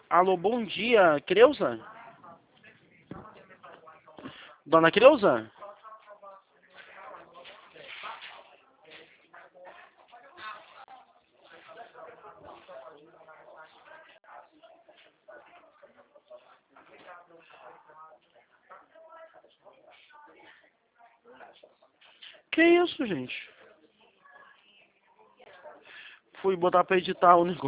Alô, bom dia, Creuza? Dona Creuza? Que isso, gente? Fui botar pra editar o negócio.